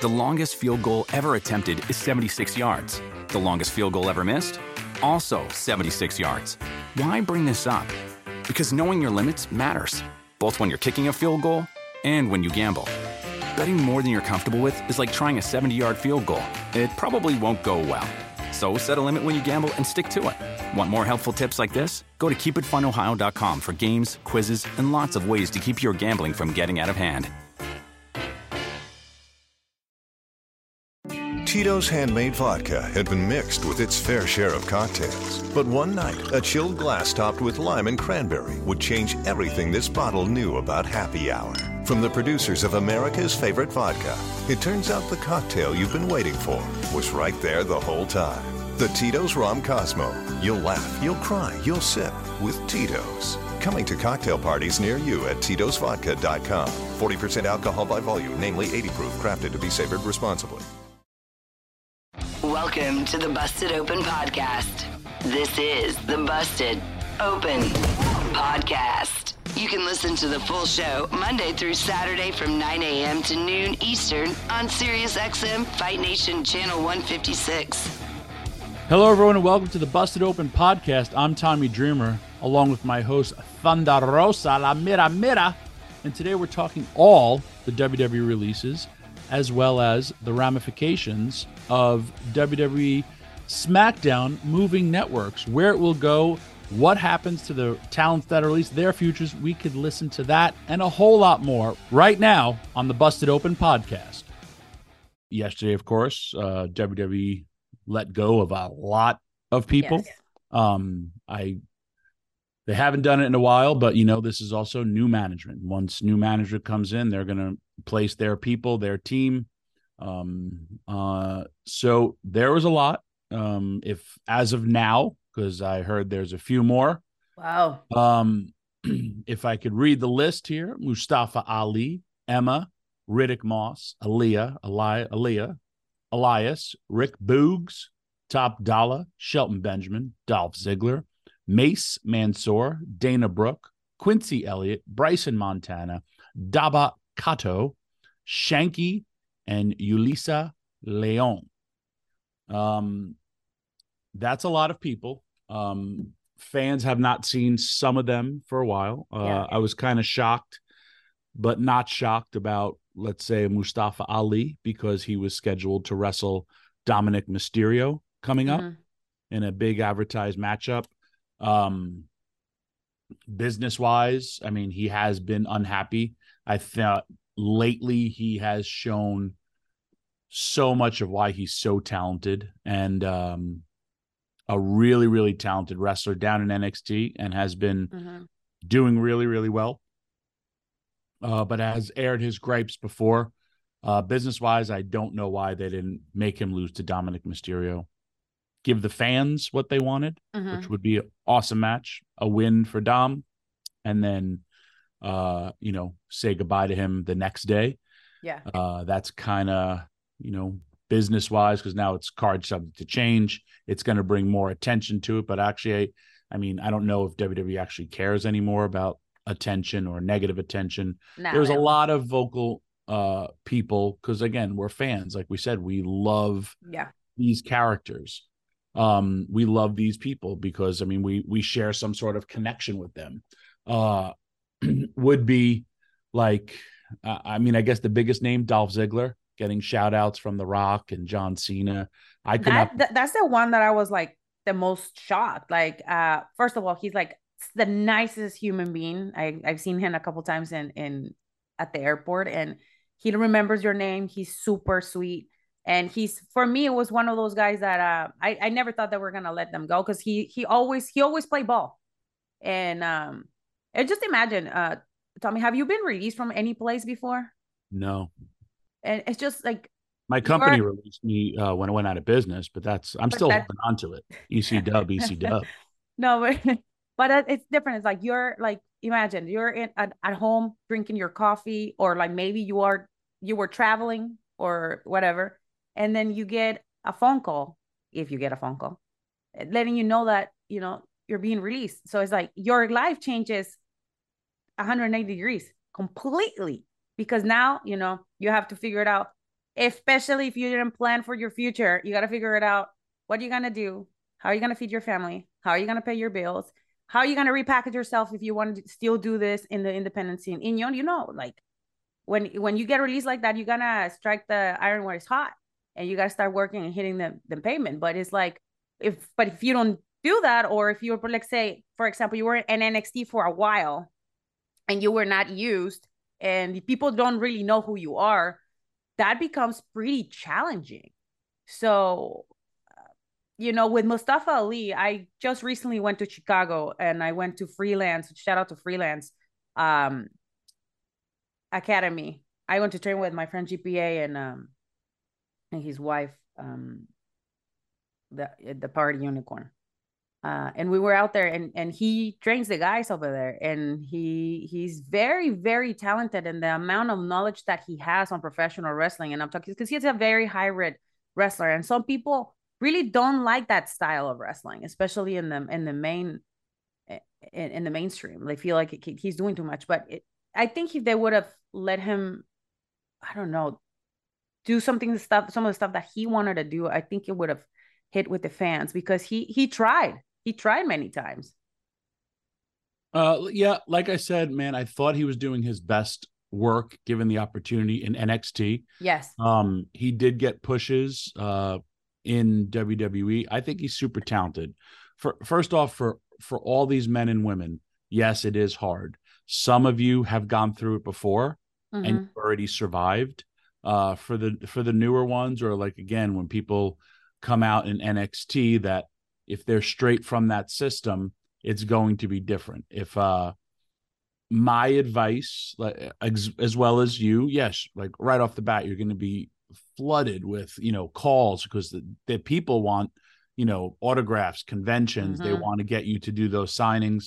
The longest field goal ever attempted is 76 yards. The longest field goal ever missed? Also 76 yards. Why bring this up? Because knowing your limits matters, both when you're kicking a field goal and when you gamble. Betting more than you're comfortable with is like trying a 70-yard field goal. It probably won't go well. So set a limit when you gamble and stick to it. Want more helpful tips like this? Go to keepitfunohio.com for games, quizzes, and lots of ways to keep your gambling from getting out of hand. Tito's handmade vodka had been mixed with its fair share of cocktails. But one night, a chilled glass topped with lime and cranberry would change everything this bottle knew about happy hour. From the producers of America's favorite vodka, it turns out the cocktail you've been waiting for was right there the whole time. The Tito's Rom Cosmo. You'll laugh, you'll cry, you'll sip with Tito's. Coming to cocktail parties near you at Tito'sVodka.com. 40% alcohol by volume, namely 80 proof, crafted to be savored responsibly. Welcome to the Busted Open Podcast. This is the Busted Open Podcast. You can listen to the full show Monday through Saturday from 9 a.m. to noon Eastern on SiriusXM Fight Nation Channel 156. Hello, everyone, and welcome to the Busted Open Podcast. I'm Tommy Dreamer, along with my host, Thunderosa La Mira Mira. And today we're talking all the WWE releases, as well as the ramifications of WWE SmackDown moving networks, where it will go, what happens to the talents that are released, their futures. We could listen to that and a whole lot more right now on the Busted Open Podcast. Yesterday, of course, WWE let go of a lot of people. Yes. They haven't done it in a while, but this is also new management. Once new management comes in, they're going to place their people, their team. So there was a lot. If as of now, because I heard there's a few more. Wow. If I could read the list here: Mustafa Ali, Emma, Riddick Moss, Aaliyah, Elias, Rick Boogs, Top Dollar, Shelton Benjamin, Dolph Ziggler, Mace Mansoor, Dana Brooke, Quincy Elliott, Bryson Montana, Daba Kato, Shanky, and Yulisa Leon. That's a lot of people. Fans have not seen some of them for a while. I was kind of shocked, but not shocked about, let's say, Mustafa Ali, because he was scheduled to wrestle Dominic Mysterio coming up in a big advertised matchup. Business-wise, I mean, he has been unhappy. I thought lately he has shown so much of why he's so talented, and a really, really talented wrestler down in NXT, and has been doing really, really well. But has aired his gripes before. Business-wise, I don't know why they didn't make him lose to Dominic Mysterio. Give the fans what they wanted, which would be an awesome match, a win for Dom, and then, say goodbye to him the next day. Yeah. That's kind of, business-wise, because now it's card subject to change. It's going to bring more attention to it. But actually, I don't know if WWE actually cares anymore about attention or negative attention. There's a lot of vocal people, because, again, we're fans. Like we said, we love these characters. We love these people because, we share some sort of connection with them. Would be like, I guess the biggest name, Dolph Ziggler, getting shout outs from The Rock and John Cena. That's the one that I was like the most shocked. Like, first of all, he's like the nicest human being. I've seen him a couple times in at the airport, and he remembers your name. He's super sweet. And for me, it was one of those guys that I never thought that we're gonna let them go, because he always played ball. And just imagine, Tommy, have you been released from any place before? No. And it's just like, my company released me when I went out of business, but I'm still holding on to it. EC dub. No, but it's different. It's like, you're like, imagine you're at home drinking your coffee, or like maybe you were traveling or whatever. And then you get a phone call, if you get a phone call, letting you know that, you're being released. So it's like your life changes 180 degrees completely, because now, you have to figure it out. especially if you didn't plan for your future. You got to figure it out. What are you going to do? How are you going to feed your family? How are you going to pay your bills? How are you going to repackage yourself if you want to still do this in the independent scene? And like when you get released like that, you're going to strike the iron where it's hot, and you got to start working and hitting the pavement. But it's like, if you don't do that, or if you're, like, say, for example, you were in NXT for a while and you were not used and people don't really know who you are, that becomes pretty challenging. So, with Mustafa Ali, I just recently went to Chicago and I went to Freelance. Shout out to Freelance Academy. I went to train with my friend GPA and his wife, the Party Unicorn. And we were out there, and he trains the guys over there, and he's very, very talented, and the amount of knowledge that he has on professional wrestling. And I'm talking because he's a very hybrid wrestler, and some people really don't like that style of wrestling, especially in the mainstream. They feel like he's doing too much. But I think if they would have let him, I don't know, do some of the stuff that he wanted to do, I think it would have hit with the fans, because he tried. He tried many times. Yeah, like I said, man, I thought he was doing his best work given the opportunity in NXT. Yes. He did get pushes in WWE. I think he's super talented. First off, for all these men and women, yes, it is hard. Some of you have gone through it before and you've already survived. For the newer ones, or like, again, when people come out in NXT, that if they're straight from that system, it's going to be different. If my advice, as well as you, yes, like right off the bat, you're going to be flooded with, calls, because the people want, autographs, conventions. They want to get you to do those signings,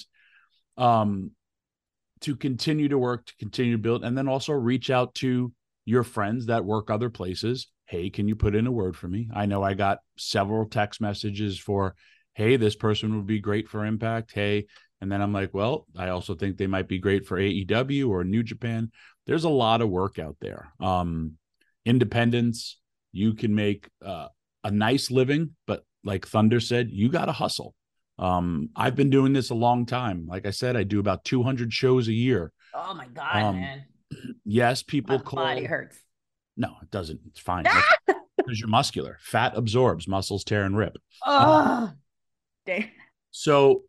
to continue to work, to continue to build, and then also reach out to your friends that work other places. Hey, can you put in a word for me? I know I got several text messages for, hey, this person would be great for Impact. Hey, and then I'm like, well, I also think they might be great for AEW or New Japan. There's a lot of work out there. Independence, you can make a nice living, but like Thunder said, you got to hustle. I've been doing this a long time. Like I said, I do about 200 shows a year. Oh my God, man. Yes, people my body hurts. No, it doesn't. It's fine. Because you're muscular. Fat absorbs, muscles tear and rip. Oh, dang. So,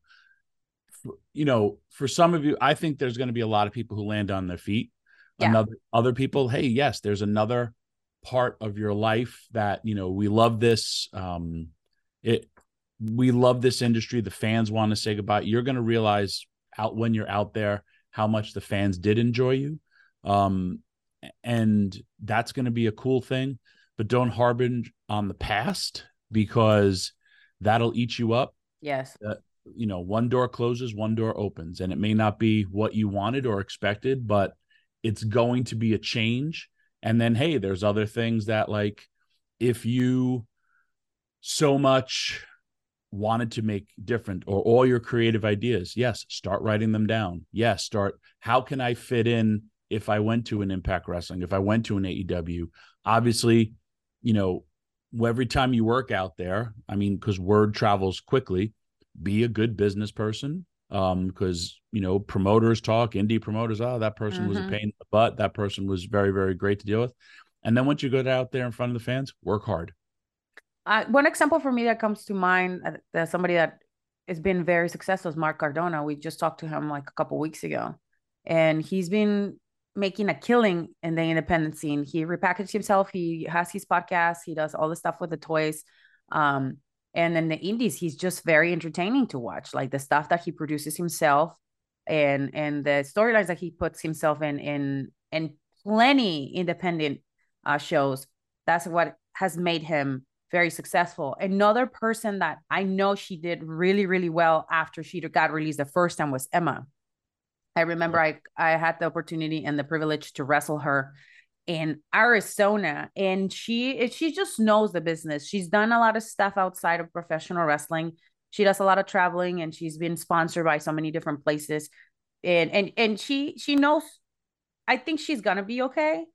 for some of you, I think there's going to be a lot of people who land on their feet. Yeah. Other people, hey, yes, there's another part of your life that, we love this. We love this industry. The fans want to say goodbye. You're going to realize when you're out there how much the fans did enjoy you. And that's going to be a cool thing, but don't harbor on the past, because that'll eat you up. Yes. One door closes, one door opens, and it may not be what you wanted or expected, but it's going to be a change. And then, hey, there's other things that, like, if you so much wanted to make different, or all your creative ideas, yes, start writing them down. Yes, how can I fit in if I went to an Impact Wrestling, if I went to an AEW? Obviously, every time you work out there, I mean, because word travels quickly, be a good business person. Because, promoters talk, indie promoters, that person was a pain in the butt. That person was very, very great to deal with. And then once you get out there in front of the fans, work hard. One example for me that comes to mind, somebody that has been very successful, is Mark Cardona. We just talked to him like a couple of weeks ago, and he's been making a killing in the independent scene. He repackaged himself. He has his podcast. He does all the stuff with the toys. And in the indies, he's just very entertaining to watch. Like the stuff that he produces himself, and the storylines that he puts himself in plenty independent shows. That's what has made him very successful. Another person that I know she did really, really well after she got released the first time was Emma. I remember I had the opportunity and the privilege to wrestle her in Arizona, and she just knows the business. She's done a lot of stuff outside of professional wrestling. She does a lot of traveling, and she's been sponsored by so many different places. And she knows, I think she's gonna be okay.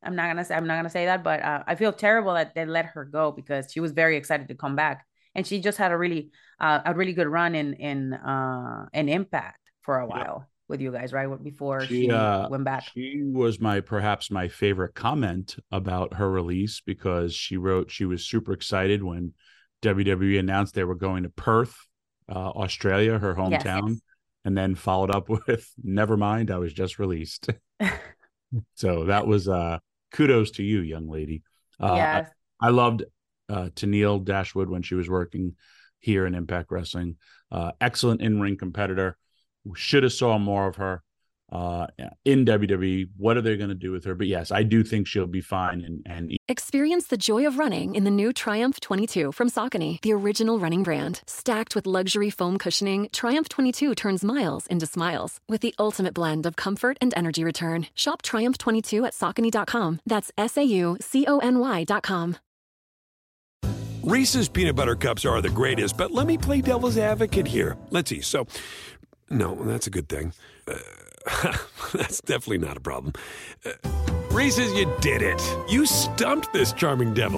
I'm not gonna say that, but I feel terrible that they let her go because she was very excited to come back, and she just had a really good run in Impact for a while with you guys, right? Before she went back. She was perhaps my favorite comment about her release, because she wrote she was super excited when WWE announced they were going to Perth, Australia, her hometown, yes. And then followed up with, "Never mind, I was just released." So that was kudos to you, young lady. Yes. I loved Tenille Dashwood when she was working here in Impact Wrestling. Excellent in-ring competitor. Should have saw more of her in WWE. What are they going to do with her? But yes, I do think she'll be fine. And experience the joy of running in the new Triumph 22 from Saucony, the original running brand. Stacked with luxury foam cushioning, Triumph 22 turns miles into smiles with the ultimate blend of comfort and energy return. Shop Triumph 22 at Saucony.com. That's SAUCONY.com. Reese's peanut butter cups are the greatest, but let me play devil's advocate here. Let's see. So, no, that's a good thing. That's definitely not a problem. Reese's, you did it. You stumped this charming devil.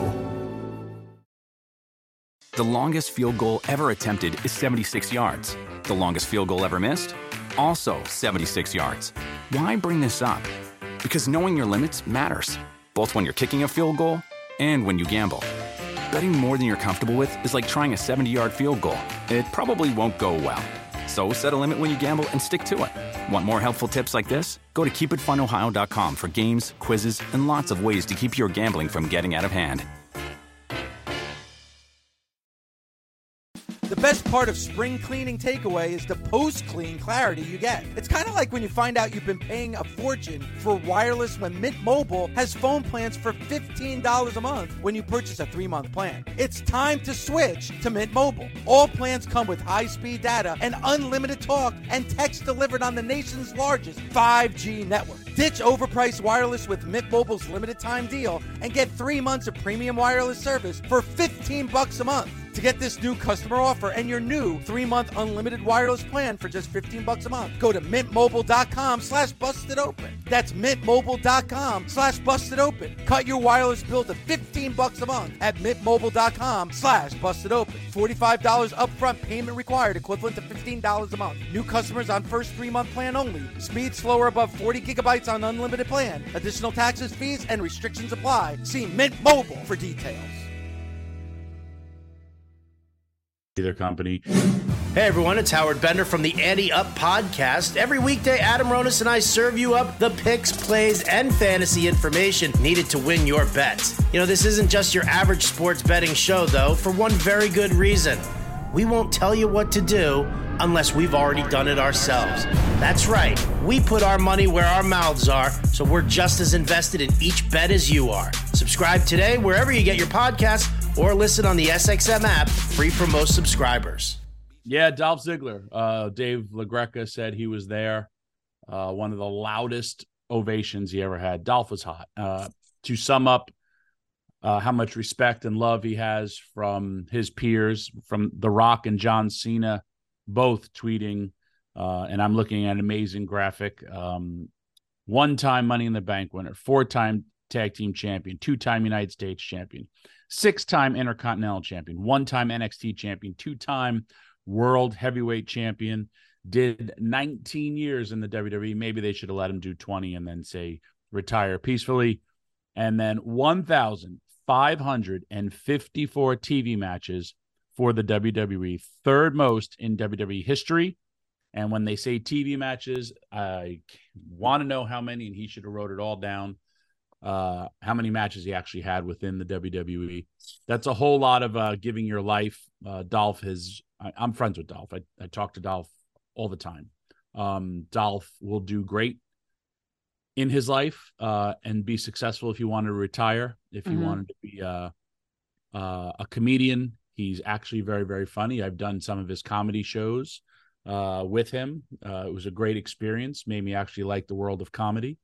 The longest field goal ever attempted is 76 yards. The longest field goal ever missed? Also 76 yards. Why bring this up? Because knowing your limits matters, both when you're kicking a field goal and when you gamble. Betting more than you're comfortable with is like trying a 70-yard field goal. It probably won't go well. So set a limit when you gamble and stick to it. Want more helpful tips like this? Go to keepitfunohio.com for games, quizzes, and lots of ways to keep your gambling from getting out of hand. The best part of spring cleaning takeaway is the post-clean clarity you get. It's kind of like when you find out you've been paying a fortune for wireless when Mint Mobile has phone plans for $15 a month when you purchase a 3-month plan. It's time to switch to Mint Mobile. All plans come with high-speed data and unlimited talk and text delivered on the nation's largest 5G network. Ditch overpriced wireless with Mint Mobile's limited time deal and get 3 months of premium wireless service for $15 a month. To get this new customer offer and your new 3-month unlimited wireless plan for just $15 a month, go to mintmobile.com/bustedopen. That's mintmobile.com/bustedopen. Cut your wireless bill to $15 a month at mintmobile.com/bustedopen. $45 upfront payment required, equivalent to $15 a month. New customers on first 3-month plan only. Speed slower above 40 gigabytes on unlimited plan. Additional taxes, fees, and restrictions apply. See Mint Mobile for details. Either company. Hey everyone, it's Howard Bender from the Ante Up Podcast. Every weekday, Adam Ronis and I serve you up the picks, plays, and fantasy information needed to win your bets. You know, this isn't just your average sports betting show, though, for one very good reason. We won't tell you what to do unless we've already done it ourselves. That's right. We put our money where our mouths are, so we're just as invested in each bet as you are. Subscribe today wherever you get your podcasts, or listen on the SXM app, free for most subscribers. Yeah, Dolph Ziggler. Dave LaGreca said he was there. One of the loudest ovations he ever had. Dolph was hot. To sum up how much respect and love he has from his peers, from The Rock and John Cena, both tweeting, and I'm looking at an amazing graphic. 1-time Money in the Bank winner, 4-time tag team champion, 2-time United States champion, 6-time Intercontinental champion, 1-time NXT champion, 2-time World Heavyweight champion, did 19 years in the WWE. Maybe they should have let him do 20 and then say retire peacefully. And then 1,554 TV matches for the WWE, third most in WWE history. And when they say TV matches, I want to know how many, and he should have wrote it all down. How many matches he actually had within the WWE. That's a whole lot of giving your life. Dolph I'm friends with Dolph. I talk to Dolph all the time. Dolph will do great in his life and be successful if you wanted to retire. If you wanted to be a comedian, he's actually very, very funny. I've done some of his comedy shows with him. It was a great experience. Made me actually like the world of comedy.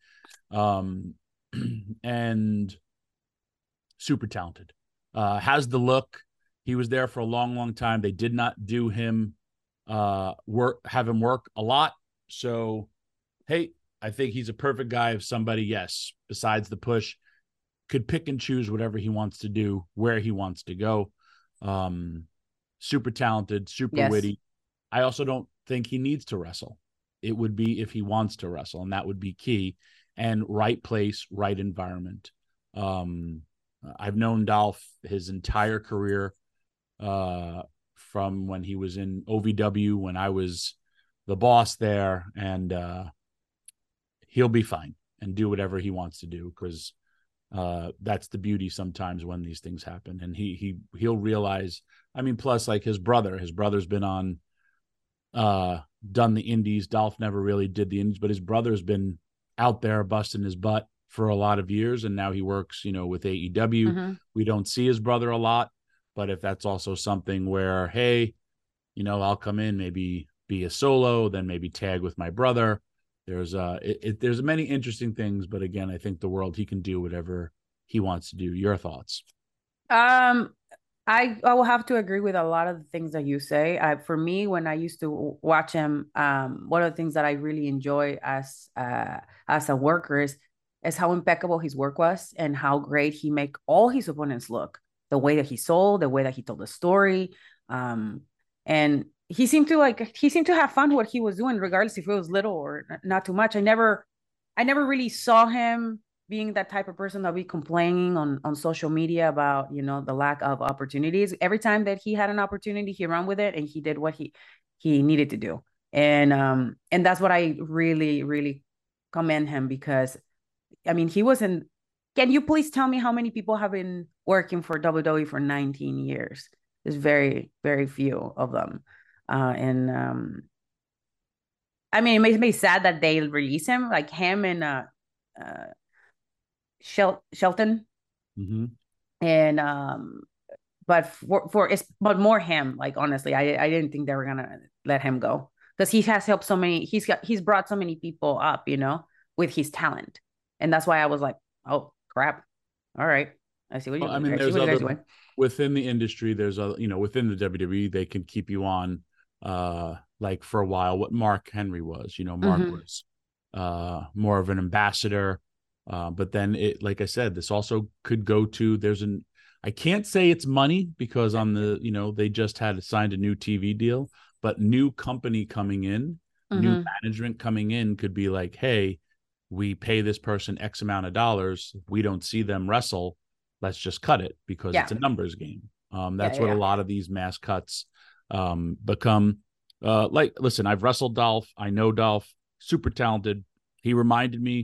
And super talented, has the look. He was there for a long, long time. They did not do him have him work a lot. So, hey, I think he's a perfect guy. If somebody, yes, besides the push, could pick and choose whatever he wants to do, where he wants to go. Super talented, super witty. I also don't think he needs to wrestle. It would be if he wants to wrestle, and that would be key. And right place, right environment. I've known Dolph his entire career, from when he was in OVW, when I was the boss there, and he'll be fine and do whatever he wants to do, because that's the beauty sometimes when these things happen. And he'll realize, I mean, plus like his brother's been on, done the indies. Dolph never really did the indies, but his brother's been out there busting his butt for a lot of years. And now he works, with AEW. We don't see his brother a lot, but if that's also something where, hey, I'll come in, maybe be a solo, then maybe tag with my brother. There's there's many interesting things, but again, I think the world, he can do whatever he wants to do. Your thoughts? I will have to agree with a lot of the things that you say. For me, when I used to watch him, one of the things that I really enjoy as a worker is how impeccable his work was and how great he make all his opponents look. The way that he sold, the way that he told the story, and he seemed to have fun with what he was doing, regardless if it was little or not too much. I never really saw him being that type of person that be complaining on social media about, the lack of opportunities. Every time that he had an opportunity, he ran with it and he did what he needed to do. And that's what I really, really commend him, because I mean, he wasn't. Can you please tell me how many people have been working for WWE for 19 years? There's very, very few of them. I mean, it makes me sad that they release him, like him and Shelton. And but more him. Like, honestly, I didn't think they were gonna let him go, because he has helped so many. He's brought so many people up, with his talent, and that's why I was like, oh crap, all right, I see what you there's other doing. Within the industry. There's within the WWE, they can keep you on, like for a while. What Mark Henry was, Mark was more of an ambassador. But then like I said, this also could go to, I can't say it's money, because on the, they just signed a new TV deal, but new company coming in, new management coming in could be like, hey, we pay this person X amount of dollars. We don't see them wrestle. Let's just cut it, because it's a numbers game. That's what a lot of these mass cuts become. Like, listen, I've wrestled Dolph. I know Dolph, super talented. He reminded me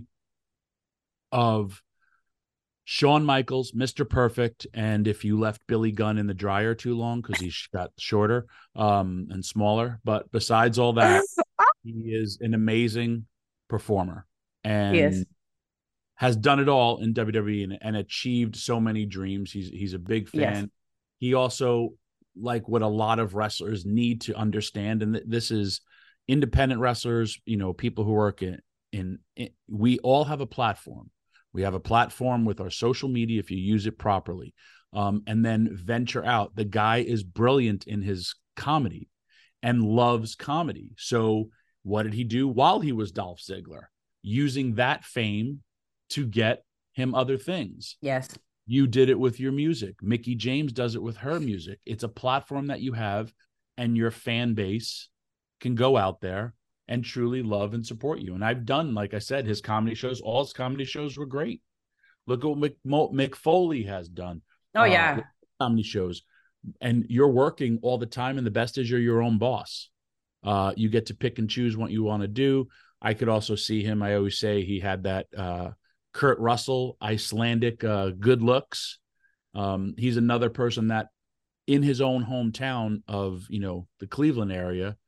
of Shawn Michaels, Mr. Perfect, and if you left Billy Gunn in the dryer too long, because he got shorter and smaller. But besides all that, he is an amazing performer and has done it all in WWE and achieved so many dreams. He's a big fan. Yes. He also, like what a lot of wrestlers need to understand, and this is independent wrestlers, people who work in we all have a platform. We have a platform with our social media if you use it properly, and then venture out. The guy is brilliant in his comedy and loves comedy. So what did he do while he was Dolph Ziggler? Using that fame to get him other things. Yes. You did it with your music. Mickie James does it with her music. It's a platform that you have, and your fan base can go out there and truly love and support you. And I've done, like I said, his comedy shows. All his comedy shows were great. Look at what Mick Foley has done. Oh, yeah. Comedy shows. And you're working all the time, and the best is you're your own boss. You get to pick and choose what you want to do. I could also see him. I always say he had that Kurt Russell, Icelandic good looks. He's another person that in his own hometown of, the Cleveland area,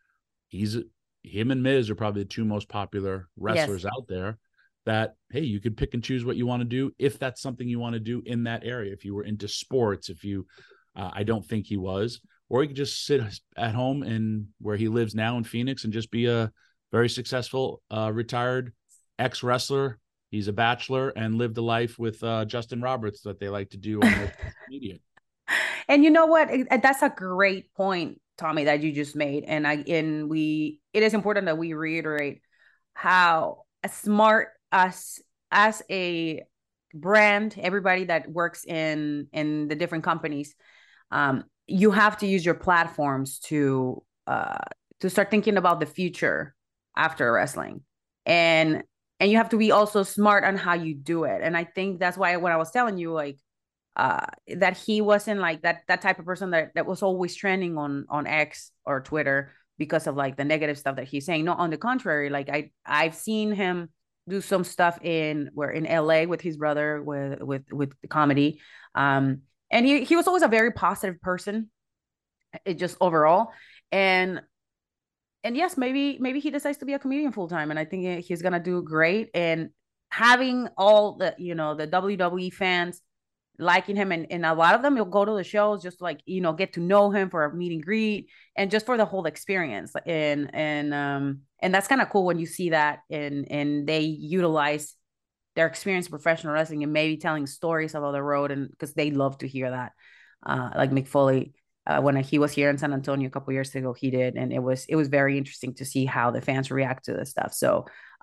him and Miz are probably the two most popular wrestlers out there that, hey, you could pick and choose what you want to do if that's something you want to do in that area. If you were into sports, I don't think he was, or he could just sit at home in where he lives now in Phoenix and just be a very successful retired ex-wrestler. He's a bachelor and lived a life with Justin Roberts that they like to do on their social media. And you know what? That's a great point, Tommy, that you just made. And it is important that we reiterate how smart us as a brand, everybody that works in the different companies, you have to use your platforms to start thinking about the future after wrestling, and you have to be also smart on how you do it. And I think that's why when I was telling you, like, that he wasn't like that type of person that was always trending on X or Twitter because of like the negative stuff that he's saying. No, on the contrary, like I've seen him do some stuff in LA with his brother with the comedy. And he was always a very positive person, it just overall. And yes, maybe he decides to be a comedian full time, and I think he's gonna do great. And having all the the WWE fans liking him, and a lot of them will go to the shows just like get to know him for a meet and greet and just for the whole experience. And that's kind of cool when you see that, and they utilize their experience in professional wrestling and maybe telling stories about the road, and because they love to hear that. Like Mick Foley, when he was here in San Antonio a couple years ago, he did, and it was very interesting to see how the fans react to this stuff. So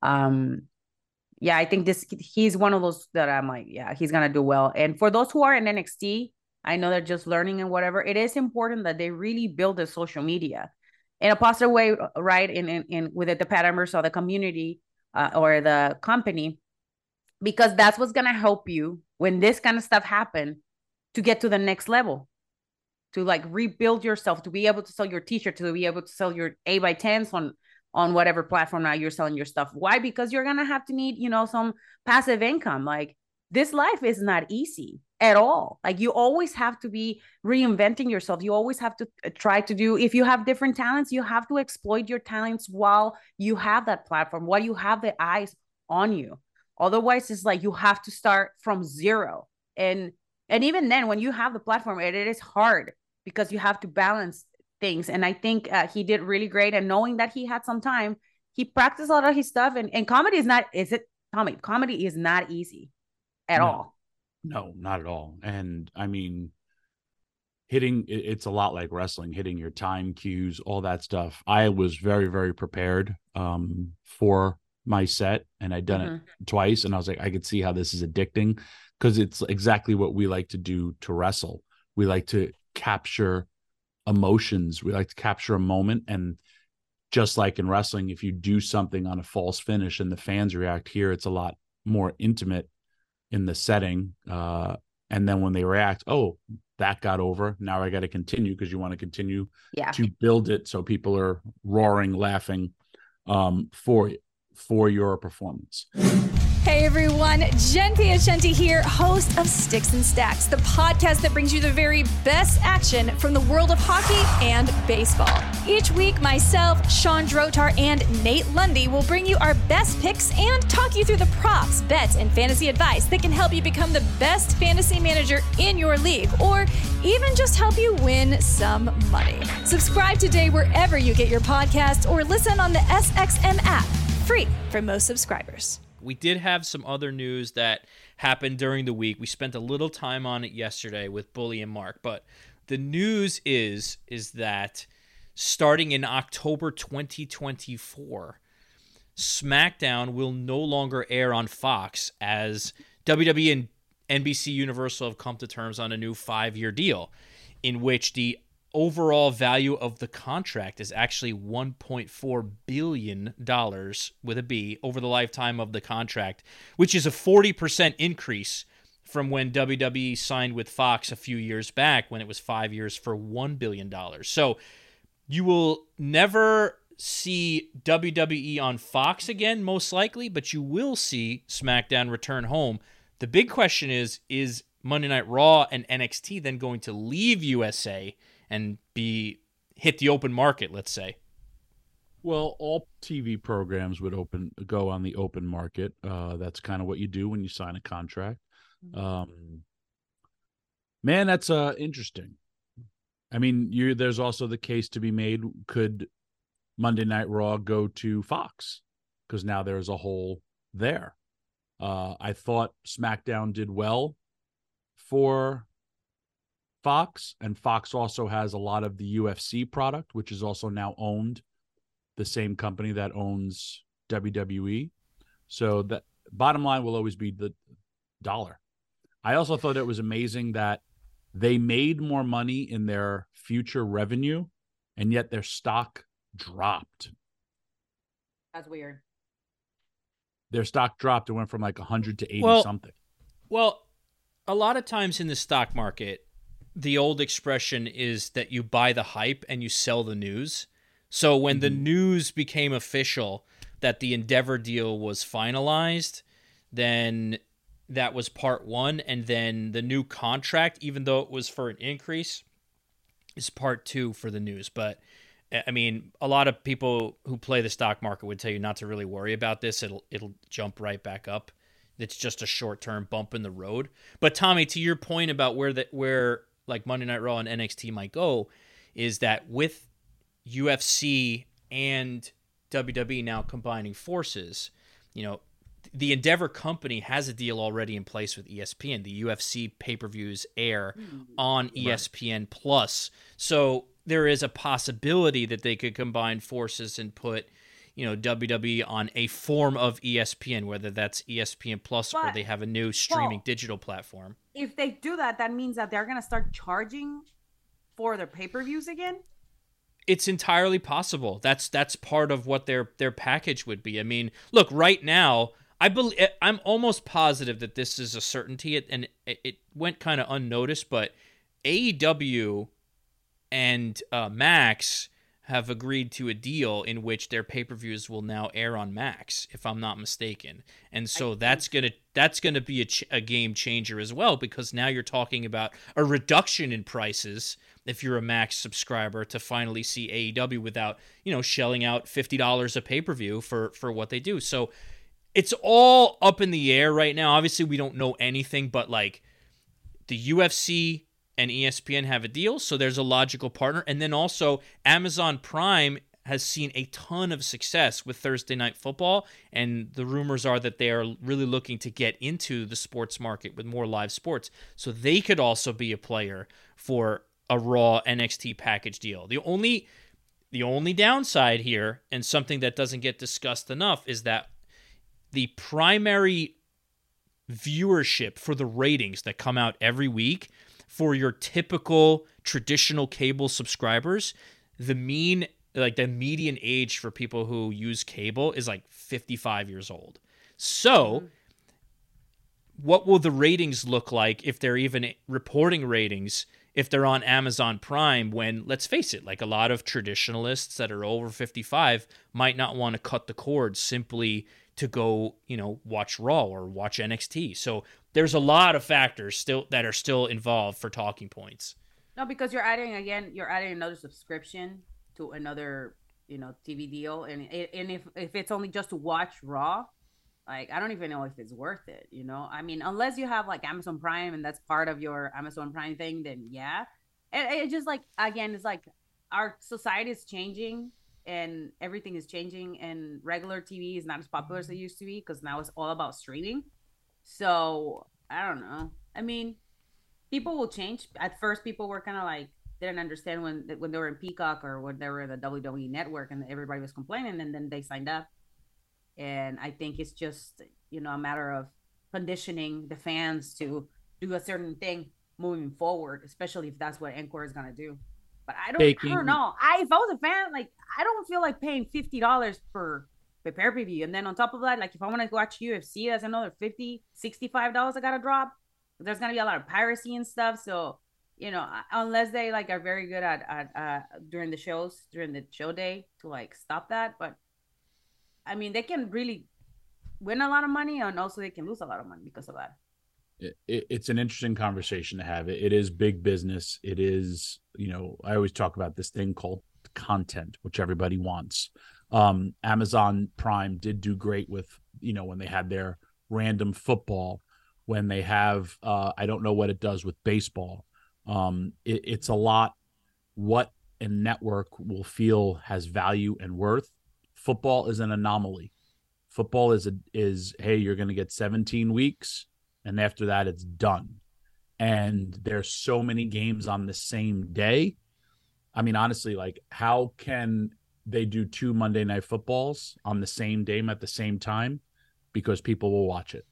yeah, I think he's one of those that I'm like, yeah, he's gonna do well. And for those who are in NXT, I know they're just learning and whatever, it is important that they really build their social media in a positive way, right? In with the parameters of the community or the company, because that's what's gonna help you when this kind of stuff happen to get to the next level, to like rebuild yourself, to be able to sell your t-shirt, to be able to sell your 8x10s on whatever platform now you're selling your stuff. Why? Because you're going to have to need, some passive income. Like, this life is not easy at all. Like, you always have to be reinventing yourself. You always have to try to do, if you have different talents, you have to exploit your talents while you have that platform, while you have the eyes on you. Otherwise, it's like you have to start from zero. And even then, when you have the platform, it is hard because you have to balance things. And I think he did really great. And knowing that he had some time, he practiced a lot of his stuff. And comedy is not, Tommy? Comedy is not easy at all. No, not at all. And I mean, it's a lot like wrestling, hitting your time cues, all that stuff. I was very, very prepared for my set, and I'd done it twice. And I was like, I could see how this is addicting, because it's exactly what we like to do to wrestle. We like to capture emotions. We like to capture a moment. And just like in wrestling, if you do something on a false finish and the fans react, here it's a lot more intimate in the setting. And then when they react, oh, that got over, now I got to continue, because you want to continue to build it so people are roaring, laughing for your performance. Hey everyone, Jen Piacenti here, host of Sticks and Stacks, the podcast that brings you the very best action from the world of hockey and baseball. Each week, myself, Sean Drotar, and Nate Lundy will bring you our best picks and talk you through the props, bets, and fantasy advice that can help you become the best fantasy manager in your league, or even just help you win some money. Subscribe today wherever you get your podcast, or listen on the SXM app, free for most subscribers. We did have some other news that happened during the week. We spent a little time on it yesterday with Bully and Mark, but the news is that starting in October 2024, SmackDown will no longer air on Fox, as WWE and NBC Universal have come to terms on a new 5-year deal, in which the overall value of the contract is actually $1.4 billion with a B over the lifetime of the contract, which is a 40% increase from when WWE signed with Fox a few years back, when it was 5 years for $1 billion. So you will never see WWE on Fox again, most likely, but you will see SmackDown return home. The big question is Monday Night Raw and NXT then going to leave USA and hit the open market, let's say? Well, all TV programs would go on the open market. That's kind of what you do when you sign a contract. Man, that's interesting. I mean, there's also the case to be made. Could Monday Night Raw go to Fox? Because now there's a hole there. I thought SmackDown did well for Fox, and Fox also has a lot of the UFC product, which is also now owned the same company that owns WWE. So the bottom line will always be I also thought it was amazing that they made more money in their future revenue, and yet their stock dropped. That's weird. Their stock dropped. It went from like 100 to 80 something. Well, a lot of times in the stock market, the old expression is that you buy the hype and you sell the news. So when the news became official that the Endeavor deal was finalized, then that was part one. And then the new contract, even though it was for an increase, is part two for the news. But I mean, a lot of people who play the stock market would tell you not to really worry about this. It'll jump right back up. It's just a short-term bump in the road. But Tommy, to your point about where like Monday Night Raw and NXT might go, is that with UFC and WWE now combining forces, the Endeavor company has a deal already in place with ESPN. The UFC pay-per-views air on ESPN Plus. So there is a possibility that they could combine forces and put, WWE on a form of ESPN, whether that's ESPN Plus or they have a new streaming digital platform. If they do that, that means that they're going to start charging for their pay-per-views again? It's entirely possible. That's part of what their package would be. I mean, look, right now, I'm almost positive that this is a certainty, and it went kind of unnoticed, but AEW and Max have agreed to a deal in which their pay-per-views will now air on Max, if I'm not mistaken. And so that's gonna be a game changer as well, because now you're talking about a reduction in prices if you're a Max subscriber to finally see AEW without, shelling out $50 a pay-per-view for what they do. So it's all up in the air right now. Obviously, we don't know anything, but like the UFC and ESPN have a deal, so there's a logical partner. And then also Amazon Prime has seen a ton of success with Thursday Night Football, and the rumors are that they are really looking to get into the sports market with more live sports. So they could also be a player for a Raw NXT package deal. The only downside here, and something that doesn't get discussed enough, is that the primary viewership for the ratings that come out every week for your typical traditional cable subscribers, the median age for people who use cable is like 55 years old. So what will the ratings look like if they're even reporting ratings if they're on Amazon Prime, when, let's face it, like a lot of traditionalists that are over 55 might not want to cut the cord simply to go, watch Raw or watch NXT. So there's a lot of factors that are still involved for talking points. No, because you're adding another subscription to another, TV deal. And if it's only just to watch Raw, like, I don't even know if it's worth it, I mean, unless you have like Amazon Prime and that's part of your Amazon Prime thing, then yeah. And it just like, again, it's like our society is changing and everything is changing, and regular TV is not as popular as it used to be because now it's all about streaming. So I don't know. I mean, people will change. At first, people were kind of like, didn't understand when they were in Peacock or when they were in the WWE network and everybody was complaining, and then they signed up. And I think it's just, a matter of conditioning the fans to do a certain thing moving forward, especially if that's what Encore is going to do. But I don't know. If I was a fan, like, I don't feel like paying $50 for the pay-per-view. And then on top of that, like, if I want to watch UFC, that's another $50, $65 I got to drop. There's going to be a lot of piracy and stuff. So, unless they, like, are very good at during the show day to, like, stop that. But I mean, they can really win a lot of money, and also they can lose a lot of money because of that. It's an interesting conversation to have. It is big business. It is, I always talk about this thing called content, which everybody wants. Amazon Prime did do great with, when they had their random football, when they have, I don't know what it does with baseball. It's a lot what a network will feel has value and worth. Football is an anomaly. Football is hey, you're going to get 17 weeks, and after that, it's done. And there's so many games on the same day. I mean, honestly, like, how can they do 2 Monday Night Footballs on the same day at the same time? Because people will watch it.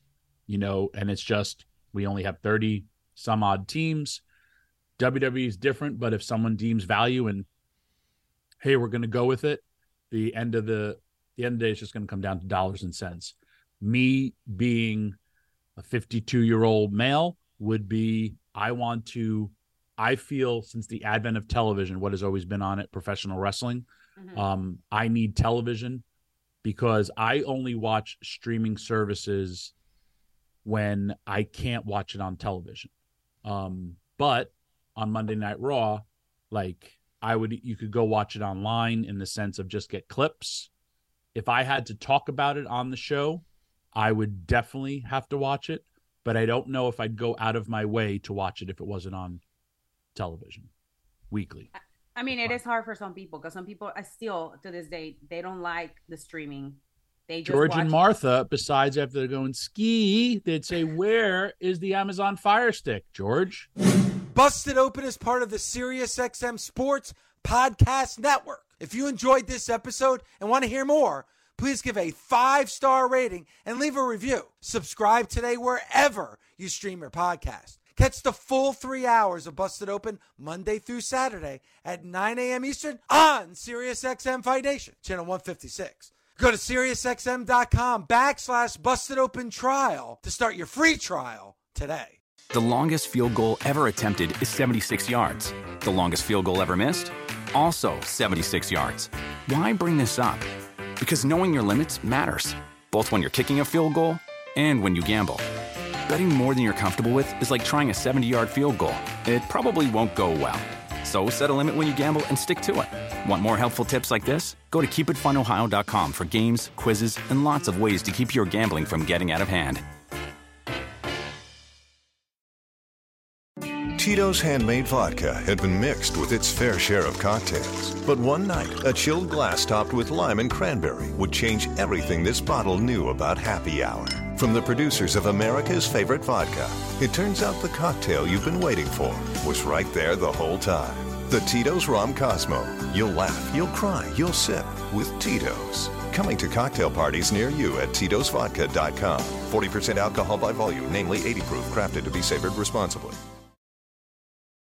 and it's just we only have 30 some odd teams. WWE is different, but if someone deems value and, hey, we're going to go with it, the end of the day is just going to come down to dollars and cents. Me being a 52-year-old male would be, I feel since the advent of television, what has always been on it, professional wrestling, I need television because I only watch streaming services when I can't watch it on television. But on Monday Night Raw, you could go watch it online in the sense of just get clips. If I had to talk about it on the show, I would definitely have to watch it, but I don't know if I'd go out of my way to watch it if it wasn't on television weekly. I mean, it is hard for some people because some people still to this day, they don't like the streaming. They just George and Martha, besides after they're going ski, they'd say, where is the Amazon Fire Stick, George? Busted Open is part of the SiriusXM Sports Podcast Network. If you enjoyed this episode and want to hear more, please give a 5-star rating and leave a review. Subscribe today wherever you stream your podcast. Catch the full 3 hours of Busted Open Monday through Saturday at 9 a.m. Eastern on SiriusXM Fight Nation, channel 156. Go to SiriusXM.com/Busted Open Trial to start your free trial today. The longest field goal ever attempted is 76 yards. The longest field goal ever missed? Also 76 yards. Why bring this up? Because knowing your limits matters, both when you're kicking a field goal and when you gamble. Betting more than you're comfortable with is like trying a 70-yard field goal. It probably won't go well. So set a limit when you gamble and stick to it. Want more helpful tips like this? Go to keepitfunohio.com for games, quizzes, and lots of ways to keep your gambling from getting out of hand. Tito's Handmade Vodka had been mixed with its fair share of cocktails. But one night, a chilled glass topped with lime and cranberry would change everything this bottle knew about happy hour. From the producers of America's favorite vodka, it turns out the cocktail you've been waiting for was right there the whole time. The Tito's Rom Cosmo. You'll laugh, you'll cry, you'll sip with Tito's. Coming to cocktail parties near you at Tito'sVodka.com. 40% alcohol by volume, namely 80 proof, crafted to be savored responsibly.